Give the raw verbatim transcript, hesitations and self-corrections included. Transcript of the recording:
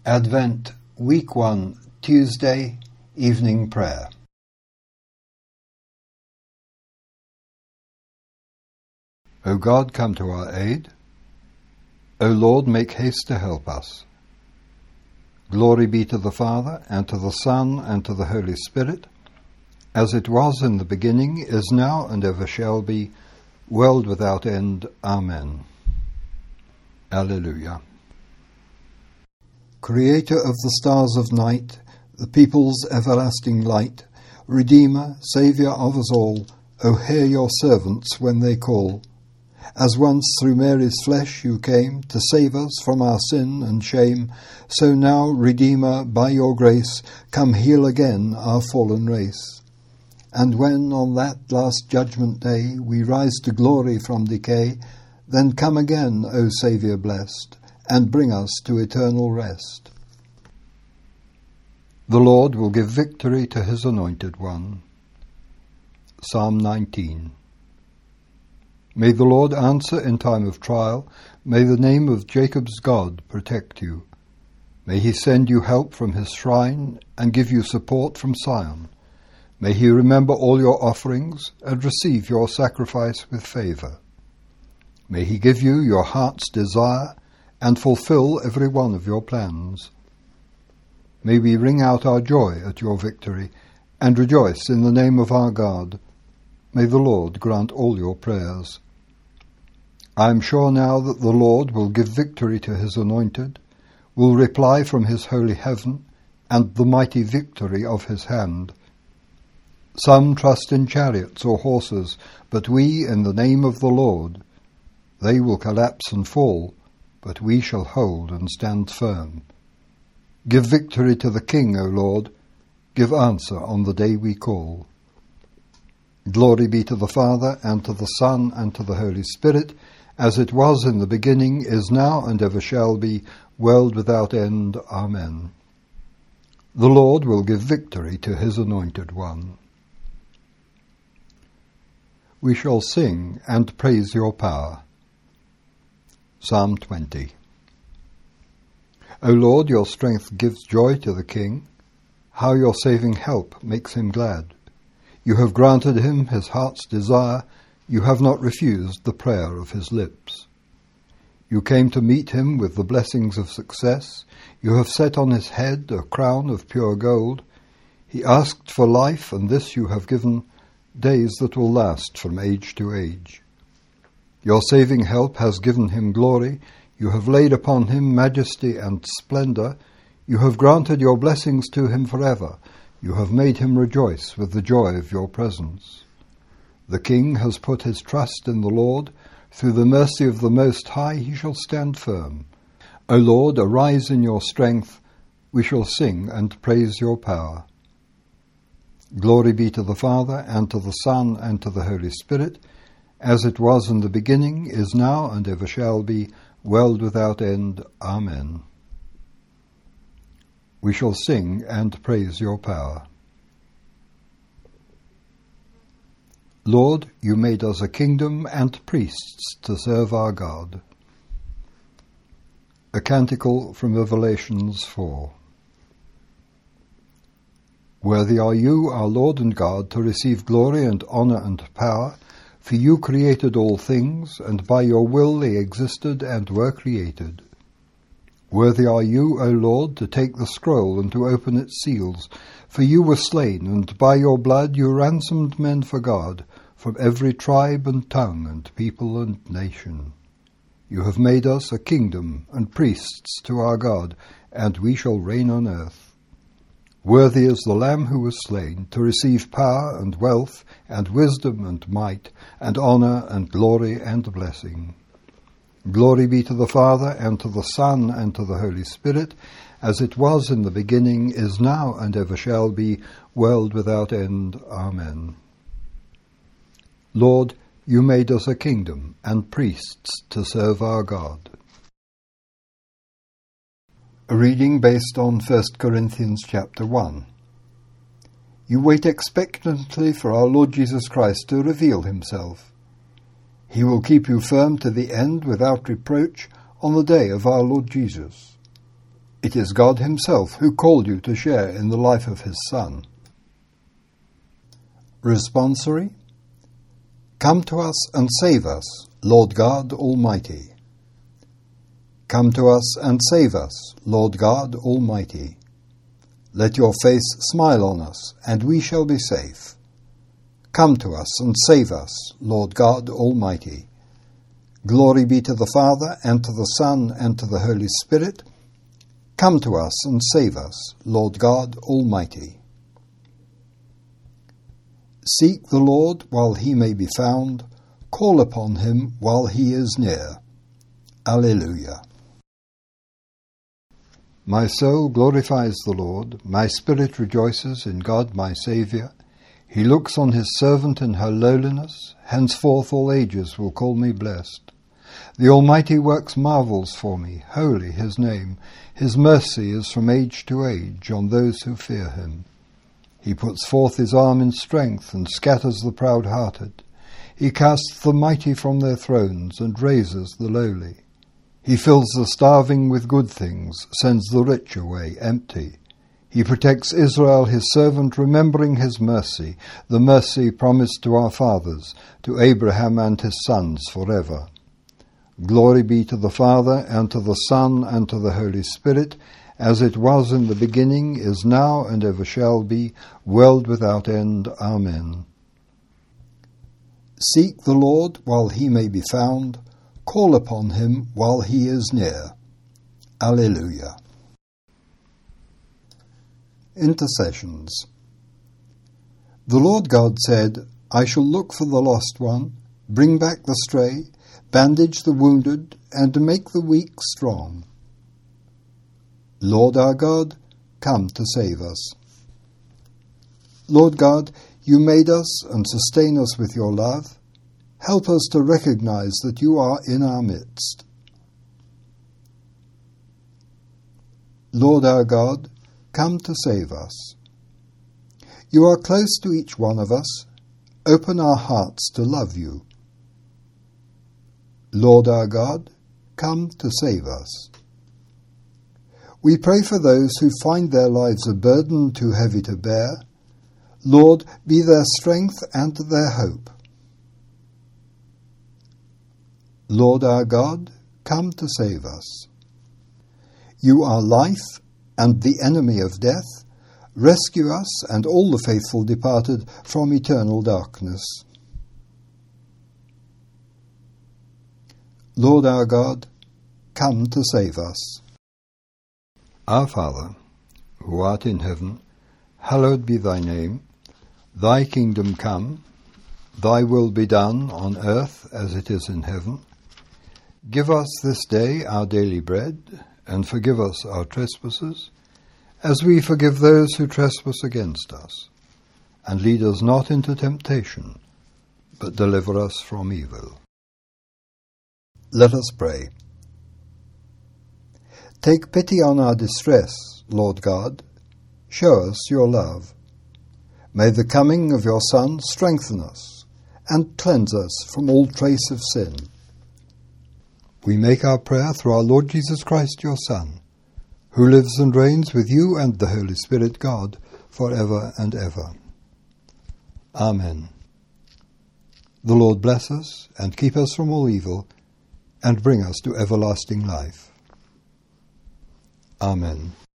Advent, Week one, Tuesday, Evening Prayer. O God, come to our aid. O Lord, make haste to help us. Glory be to the Father, and to the Son, and to the Holy Spirit, as it was in the beginning, is now, and ever shall be, world without end. Amen. Alleluia. Creator of the stars of night, the people's everlasting light, Redeemer, Saviour of us all, O hear your servants when they call. As once through Mary's flesh you came to save us from our sin and shame, so now, Redeemer, by your grace, come heal again our fallen race. And when on that last judgment day we rise to glory from decay, then come again, O Saviour blessed, and bring us to eternal rest. The Lord will give victory to his anointed one. Psalm nineteen. May the Lord answer in time of trial. May the name of Jacob's God protect you. May he send you help from his shrine and give you support from Sion. May he remember all your offerings and receive your sacrifice with favour. May he give you your heart's desire and fulfill every one of your plans. May we ring out our joy at your victory and rejoice in the name of our God. May the Lord grant all your prayers. I am sure now that the Lord will give victory to his anointed, will reply from his holy heaven, and the mighty victory of his hand. Some trust in chariots or horses, but we in the name of the Lord. They will collapse and fall, but we shall hold and stand firm. Give victory to the King, O Lord. Give answer on the day we call. Glory be to the Father, and to the Son, and to the Holy Spirit, as it was in the beginning, is now, and ever shall be, world without end. Amen. The Lord will give victory to his anointed one. We shall sing and praise your power. Psalm twenty. O Lord, your strength gives joy to the king. How your saving help makes him glad. You have granted him his heart's desire. You have not refused the prayer of his lips. You came to meet him with the blessings of success. You have set on his head a crown of pure gold. He asked for life, and this you have given, days that will last from age to age. Your saving help has given him glory. You have laid upon him majesty and splendour. You have granted your blessings to him forever. You have made him rejoice with the joy of your presence. The king has put his trust in the Lord. Through the mercy of the Most High he shall stand firm. O Lord, arise in your strength. We shall sing and praise your power. Glory be to the Father, and to the Son, and to the Holy Spirit, as it was in the beginning, is now, and ever shall be, world without end. Amen. We shall sing and praise your power. Lord, you made us a kingdom and priests to serve our God. A canticle from Revelations four. Worthy are you, our Lord and God, to receive glory and honour and power, for you created all things, and by your will they existed and were created. Worthy are you, O Lord, to take the scroll and to open its seals, for you were slain, and by your blood you ransomed men for God, from every tribe and tongue and people and nation. You have made us a kingdom and priests to our God, and we shall reign on earth. Worthy is the Lamb who was slain, to receive power and wealth and wisdom and might and honour and glory and blessing. Glory be to the Father, and to the Son, and to the Holy Spirit, as it was in the beginning, is now, and ever shall be, world without end. Amen. Lord, you made us a kingdom and priests to serve our God. A reading based on First Corinthians chapter one. You wait expectantly for our Lord Jesus Christ to reveal himself. He will keep you firm to the end without reproach on the day of our Lord Jesus. It is God himself who called you to share in the life of his Son. Responsory. Come to us and save us, Lord God Almighty. Come to us and save us, Lord God Almighty. Let your face smile on us, and we shall be safe. Come to us and save us, Lord God Almighty. Glory be to the Father, and to the Son, and to the Holy Spirit. Come to us and save us, Lord God Almighty. Seek the Lord while he may be found. Call upon him while he is near. Alleluia. My soul glorifies the Lord. My spirit rejoices in God my Saviour. He looks on his servant in her lowliness. Henceforth all ages will call me blessed. The Almighty works marvels for me. Holy his name. His mercy is from age to age on those who fear him. He puts forth his arm in strength and scatters the proud-hearted. He casts the mighty from their thrones and raises the lowly. He fills the starving with good things, sends the rich away empty. He protects Israel his servant, remembering his mercy, the mercy promised to our fathers, to Abraham and his sons forever. Glory be to the Father, and to the Son, and to the Holy Spirit, as it was in the beginning, is now, and ever shall be, world without end. Amen. Seek the Lord while he may be found. Call upon him while he is near. Alleluia. Intercessions. The Lord God said, I shall look for the lost one, bring back the stray, bandage the wounded, and make the weak strong. Lord our God, come to save us. Lord God, you made us and sustain us with your love. Help us to recognize that you are in our midst. Lord our God, come to save us. You are close to each one of us. Open our hearts to love you. Lord our God, come to save us. We pray for those who find their lives a burden too heavy to bear. Lord, be their strength and their hope. Lord our God, come to save us. You are life and the enemy of death. Rescue us and all the faithful departed from eternal darkness. Lord our God, come to save us. Our Father, who art in heaven, hallowed be thy name. Thy kingdom come, thy will be done on earth as it is in heaven. Give us this day our daily bread, and forgive us our trespasses, as we forgive those who trespass against us. And lead us not into temptation, but deliver us from evil. Let us pray. Take pity on our distress, Lord God. Show us your love. May the coming of your Son strengthen us and cleanse us from all trace of sin. We make our prayer through our Lord Jesus Christ, your Son, who lives and reigns with you and the Holy Spirit, God, for ever and ever. Amen. The Lord bless us and keep us from all evil, and bring us to everlasting life. Amen.